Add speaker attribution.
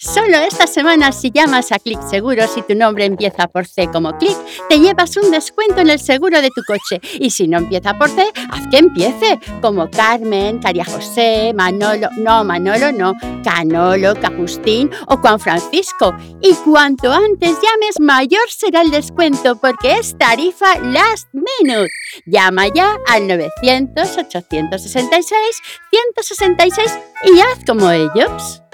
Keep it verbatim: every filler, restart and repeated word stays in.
Speaker 1: Solo esta semana, si llamas a Clic Seguros y tu nombre empieza por C como Clic, te llevas un descuento en el seguro de tu coche. Y si no empieza por C, haz que empiece, como Carmen, María José, Manolo, no, Manolo no, Canolo, Agustín o Juan Francisco. Y cuanto antes llames, mayor será el descuento, porque es tarifa last minute. Llama ya al novecientos, ochocientos sesenta y seis, ciento sesenta y seis y haz como ellos.